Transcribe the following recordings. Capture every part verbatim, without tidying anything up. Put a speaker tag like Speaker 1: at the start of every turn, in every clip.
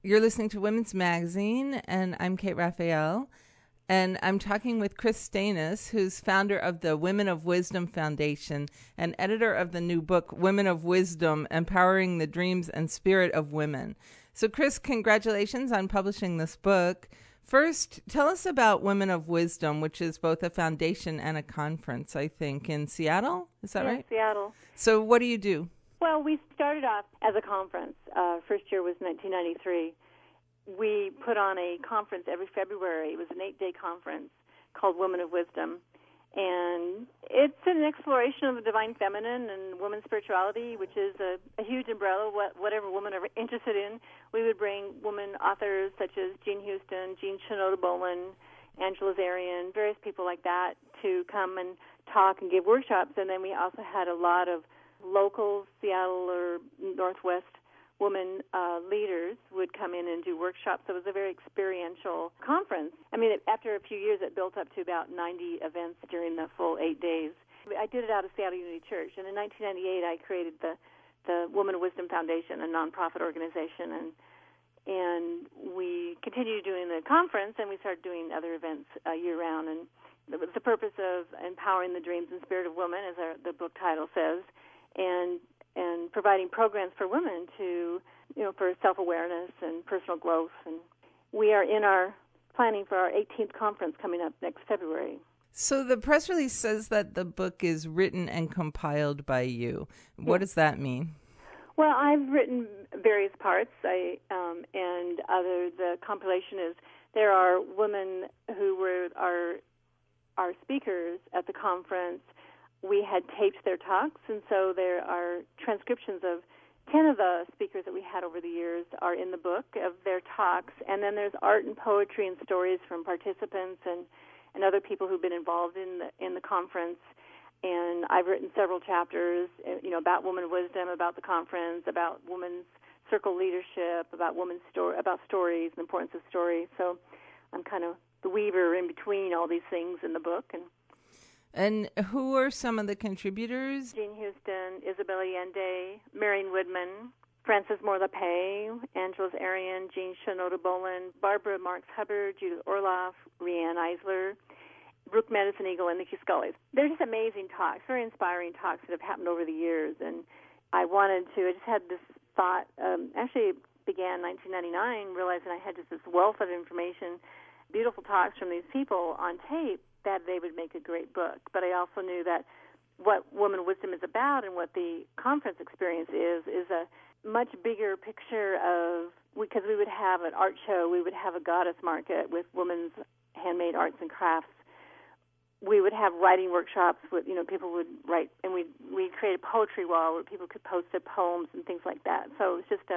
Speaker 1: You're listening to Women's Magazine, and I'm Kate Raphael. And I'm talking with Chris Stanis, who's founder of the Women of Wisdom Foundation and editor of the new book, Women of Wisdom, Empowering the Dreams and Spirit of Women. So, Chris, congratulations on publishing this book. First, tell us about Women of Wisdom, which is both a foundation and a conference, I think, in Seattle. Is that
Speaker 2: yes,
Speaker 1: right?
Speaker 2: Seattle.
Speaker 1: So what do you do?
Speaker 2: Well, we started off as a conference. Uh, first year was nineteen ninety-three. We put on a conference every February. It was an eight-day conference called Women of Wisdom. And it's an exploration of the divine feminine and women's spirituality, which is a, a huge umbrella, what, whatever women are interested in. We would bring women authors such as Jean Houston, Jean Shinoda Bolen, Angela Zarian, various people like that to come and talk and give workshops. And then we also had a lot of local Seattle or Northwest women uh, leaders would come in and do workshops. So it was a very experiential conference. I mean, it, after a few years, it built up to about ninety events during the full eight days. I did it out of Seattle Unity Church, and in nineteen ninety-eight, I created the, the Women of Wisdom Foundation, a nonprofit organization, and and we continued doing the conference, and we started doing other events uh, year-round. And it was the purpose of empowering the dreams and spirit of women, as our, the book title says, and and providing programs for women to, you know, for self-awareness and personal growth. And we are in our planning for our eighteenth conference coming up next February.
Speaker 1: So the press release says that the book is written and compiled by you. What
Speaker 2: Yeah.
Speaker 1: does that mean?
Speaker 2: Well, I've written various parts, I, um, and other the compilation is there are women who were our our speakers at the conference. We had taped their talks, and so there are transcriptions of ten of the speakers that we had over the years are in the book of their talks, and then there's art and poetry and stories from participants and, and other people who've been involved in the in the conference. And I've written several chapters, you know, about women of wisdom, about the conference, about women's circle leadership, about women's story, about stories, the importance of stories. So I'm kind of the weaver in between all these things in the book. And
Speaker 1: And who are some of the contributors?
Speaker 2: Jean Houston, Isabel Allende, Marion Woodman, Frances Moore LePay, Angela Zarian, Jean Shinoda Bolen, Barbara Marks Hubbard, Judith Orloff, Rianne Eisler, Brooke Medicine Eagle, and Nikki Scully. They're just amazing talks, very inspiring talks that have happened over the years. And I wanted to, I just had this thought, um, actually it began in nineteen ninety-nine, realizing I had just this wealth of information, beautiful talks from these people on tape, that they would make a great book. But I also knew that what Woman of Wisdom is about and what the conference experience is, is a much bigger picture of, because we would have an art show, we would have a goddess market with women's handmade arts and crafts. We would have writing workshops with, you know, people would write, and we we create a poetry wall where people could post their poems and things like that. So it was just a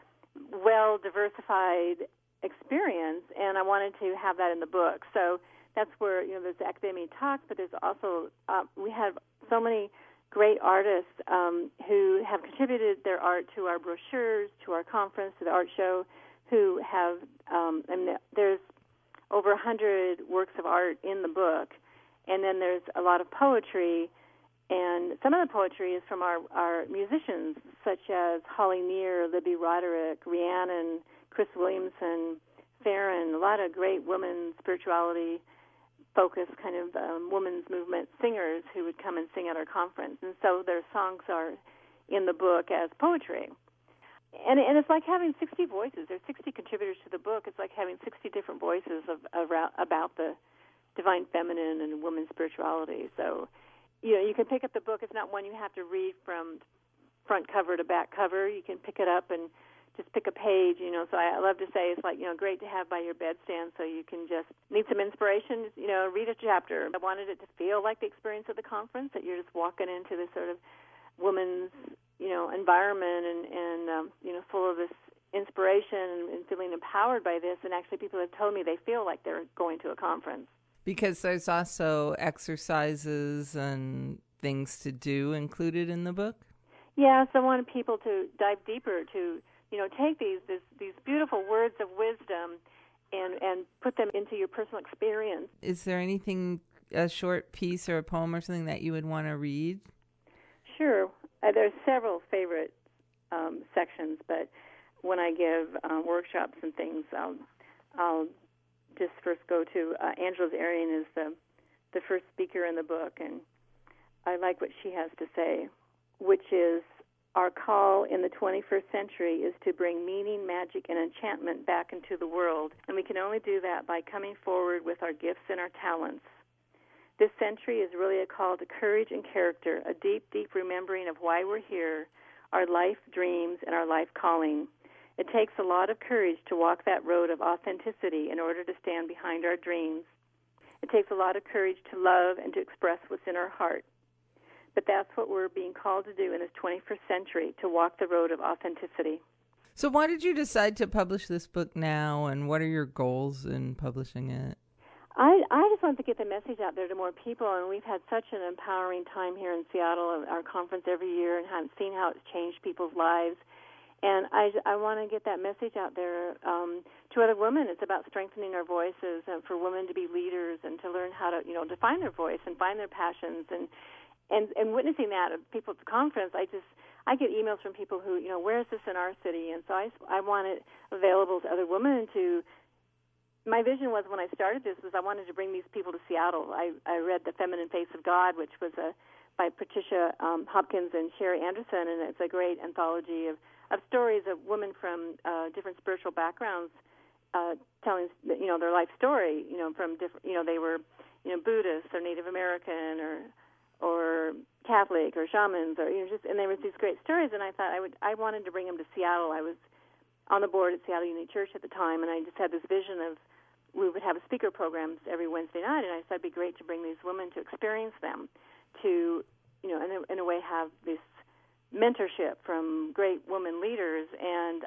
Speaker 2: well-diversified experience, and I wanted to have that in the book. So that's where, you know, there's the academia talks, but there's also, uh, we have so many great artists um, who have contributed their art to our brochures, to our conference, to the art show, who have, um, and there's over one hundred works of art in the book, and then there's a lot of poetry, and some of the poetry is from our, our musicians, such as Holly Near, Libby Roderick, Rhiannon, Chris Williamson, Farron, a lot of great women spirituality focused kind of um, women's movement singers who would come and sing at our conference. And so their songs are in the book as poetry. And, and it's like having sixty voices. There's sixty contributors to the book. It's like having sixty different voices of, of about the divine feminine and women's spirituality. So, you know, you can pick up the book. It's not one you have to read from front cover to back cover. You can pick it up and just pick a page, you know. So I love to say it's like, you know, great to have by your bedstand so you can just need some inspiration, you know, read a chapter. I wanted it to feel like the experience of the conference, that you're just walking into this sort of woman's, you know, environment and, and um, you know, full of this inspiration and, and feeling empowered by this. And actually people have told me they feel like they're going to a conference.
Speaker 1: Because there's also exercises and things to do included in the book?
Speaker 2: Yes, I wanted people to dive deeper, to, you know, take these this, these beautiful words of wisdom and, and put them into your personal experience.
Speaker 1: Is there anything, a short piece or a poem or something that you would want to read?
Speaker 2: Sure. Uh, there's several favorite um, sections, but when I give uh, workshops and things, I'll, I'll just first go to uh, Angela Arian is the the first speaker in the book, and I like what she has to say, which is our call in the twenty-first century is to bring meaning, magic, and enchantment back into the world, and we can only do that by coming forward with our gifts and our talents. This century is really a call to courage and character, a deep, deep remembering of why we're here, our life dreams, and our life calling. It takes a lot of courage to walk that road of authenticity in order to stand behind our dreams. It takes a lot of courage to love and to express what's in our heart. But that's what we're being called to do in this twenty-first century, to walk the road of authenticity.
Speaker 1: So why did you decide to publish this book now, and what are your goals in publishing it?
Speaker 2: I, I just wanted to get the message out there to more people, and we've had such an empowering time here in Seattle, our conference every year, and have seen how it's changed people's lives. And I, I want to get that message out there um, to other women. It's about strengthening our voices and for women to be leaders and to learn how to, you know, define their voice and find their passions. And, and, and witnessing that of people at the conference, I just I get emails from people who, you know, where is this in our city? And so I, I want it available to other women to. My vision was when I started this was I wanted to bring these people to Seattle. I, I read The Feminine Face of God, which was a by Patricia um, Hopkins and Sherry Anderson, and it's a great anthology of of stories of women from uh, different spiritual backgrounds uh, telling, you know, their life story, you know, from different, you know, they were, you know, Buddhist or Native American or or Catholic or shamans or, you know, just, and there was these great stories, and I thought I would, I wanted to bring them to Seattle. I was on the board at Seattle Unity Church at the time, and I just had this vision of we would have speaker programs every Wednesday night, and I thought it'd be great to bring these women to experience them, to, you know, in a, in a way have this mentorship from great women leaders, and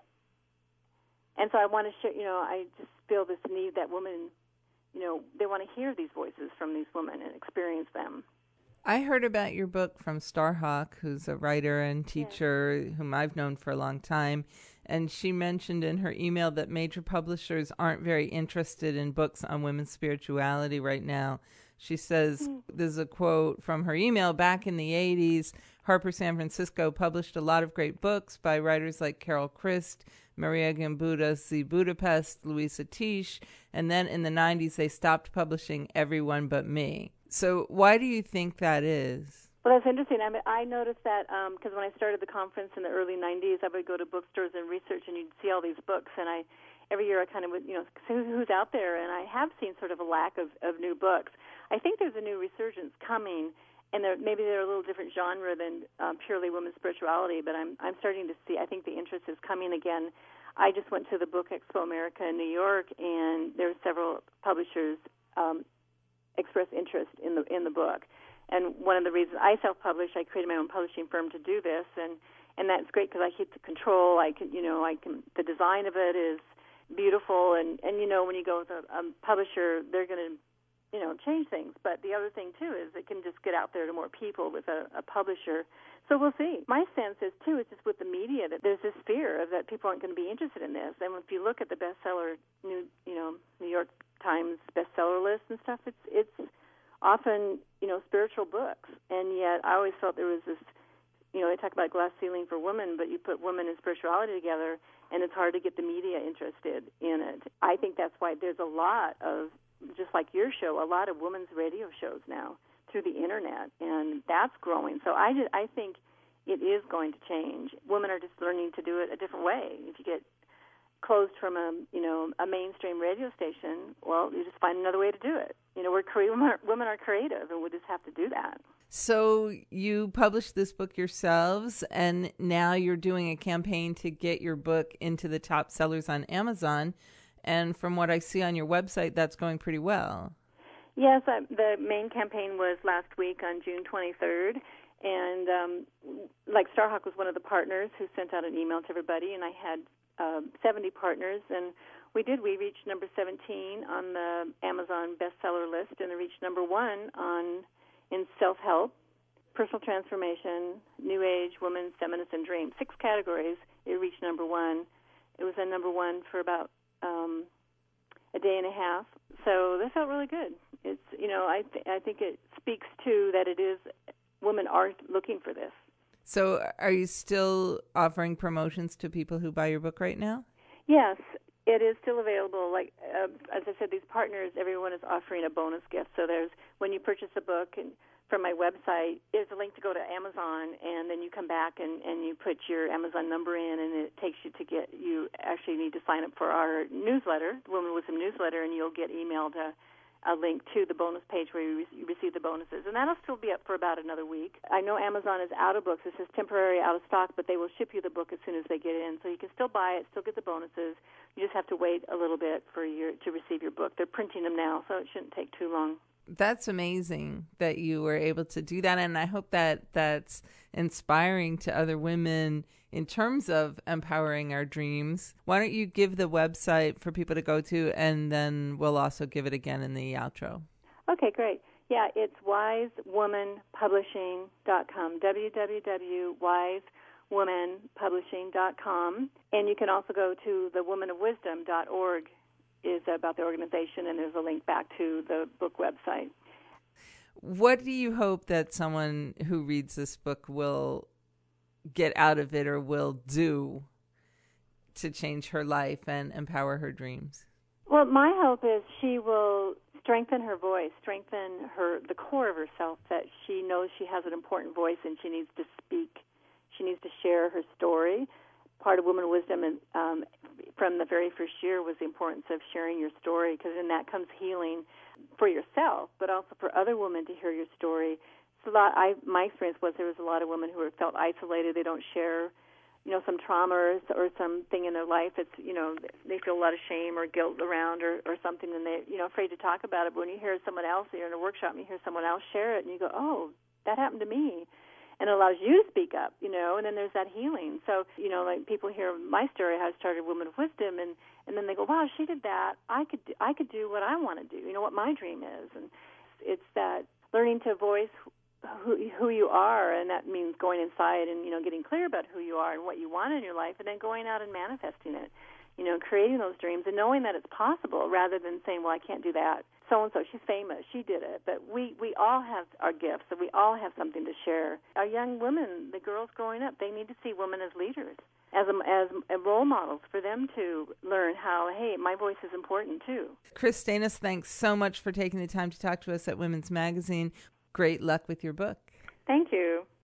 Speaker 2: and so I want to share, you know, I just feel this need that women, you know, they want to hear these voices from these women and experience them.
Speaker 1: I heard about your book from Starhawk, who's a writer and teacher yeah. whom I've known for a long time, and she mentioned in her email that major publishers aren't very interested in books on women's spirituality right now. She says, mm. there's a quote from her email, back in the eighties, Harper San Francisco published a lot of great books by writers like Carol Christ, Maria Gimbutas Z. Budapest, Louisa Tisch, and then in the nineties they stopped publishing Everyone But Me. So why do you think that is?
Speaker 2: Well, that's interesting. I mean, I noticed that because um, when I started the conference in the early nineties, I would go to bookstores and research, and you'd see all these books, and I every year I kind of would, you know, who's out there, and I have seen sort of a lack of, of new books. I think there's a new resurgence coming, and they're, maybe they're a little different genre than um, purely women's spirituality, but I'm I'm starting to see, I think the interest is coming again. I just went to the Book Expo America in New York, and there were several publishers um, express interest in the in the book. And one of the reasons I self-publish, I created my own publishing firm to do this, and, and that's great because I get the control. I can, you know, I can. The design of it is beautiful, and, and you know, when you go with a, a publisher, they're going to, you know, change things. But the other thing too is it can just get out there to more people with a, a publisher. So we'll see. My sense is too, is just with the media that there's this fear of that people aren't going to be interested in this. And if you look at the bestseller, new, you know, New York Times bestseller list and stuff, it's it's often, you know, spiritual books. And yet I always felt there was this, you know, they talk about glass ceiling for women, but you put women and spirituality together, and it's hard to get the media interested in it. I think that's why there's a lot of, just like your show, a lot of women's radio shows now through the internet, and that's growing. So I, just, I think it is going to change. Women are just learning to do it a different way. If you get closed from a, you know, a mainstream radio station, well, you just find another way to do it. You know, we're cre- women, are, women are creative, and we just have to do that.
Speaker 1: So you published this book yourselves, and now you're doing a campaign to get your book into the top sellers on Amazon. And from what I see on your website, that's going pretty well.
Speaker 2: Yes, uh, the main campaign was last week on June twenty-third. And um, like Starhawk was one of the partners who sent out an email to everybody, and I had uh, seventy partners. And we did. We reached number seventeen on the Amazon bestseller list, and it reached number one on in self-help, personal transformation, New Age, women, feminist, and dream. Six categories. It reached number one. It was at number one for about um, a day and a half. So that felt really good. It's, you know, I th- I think it speaks to that it is, women are looking for this.
Speaker 1: So are you still offering promotions to people who buy your book right now?
Speaker 2: Yes, it is still available. Like uh, as I said, these partners, everyone is offering a bonus gift. So there's when you purchase a book and from my website, there's a link to go to Amazon, and then you come back and, and you put your Amazon number in, and it takes you to get, you actually need to sign up for our newsletter, the Women with Wisdom newsletter, and you'll get emailed a, a link to the bonus page where you, re- you receive the bonuses. And that'll still be up for about another week. I know Amazon is out of books. This is temporary out of stock, but they will ship you the book as soon as they get in. So you can still buy it, still get the bonuses. You just have to wait a little bit for your to receive your book. They're printing them now, so it shouldn't take too long.
Speaker 1: That's amazing that you were able to do that. And I hope that that's inspiring to other women in terms of empowering our dreams. Why don't you give the website for people to go to, and then we'll also give it again in the outro.
Speaker 2: Okay, great. Yeah, it's wise woman publishing dot com, w w w dot wise woman publishing dot com. And you can also go to the women of wisdom dot org. Is about the organization, and there's a link back to the book website.
Speaker 1: What do you hope that someone who reads this book will get out of it or will do to change her life and empower her dreams?
Speaker 2: Well, my hope is she will strengthen her voice, strengthen her the core of herself, that she knows she has an important voice and she needs to speak. She needs to share her story. Part of Women of Wisdom and, um, from the very first year was the importance of sharing your story, because in that comes healing for yourself, but also for other women to hear your story. It's a lot. I, my experience was there was a lot of women who were, felt isolated. They don't share, you know, some trauma or, or something in their life. It's, you know, they feel a lot of shame or guilt around or, or something, and they, you know, afraid to talk about it. But when you hear someone else, you're in a workshop and you hear someone else share it, and you go, oh, that happened to me. And it allows you to speak up, you know, and then there's that healing. So, you know, like people hear my story, how I started Women of Wisdom, and, and then they go, wow, she did that. I could do, I could do what I want to do, you know, what my dream is. And it's that learning to voice who, who you are, and that means going inside and, you know, getting clear about who you are and what you want in your life, and then going out and manifesting it, you know, creating those dreams and knowing that it's possible rather than saying, well, I can't do that. So-and-so, she's famous, she did it. But we, we all have our gifts, and we all have something to share. Our young women, the girls growing up, they need to see women as leaders, as a, as role models for them to learn how, hey, my voice is important too.
Speaker 1: Chris Stanis, thanks so much for taking the time to talk to us at Women's Magazine. Great luck with your book.
Speaker 2: Thank you.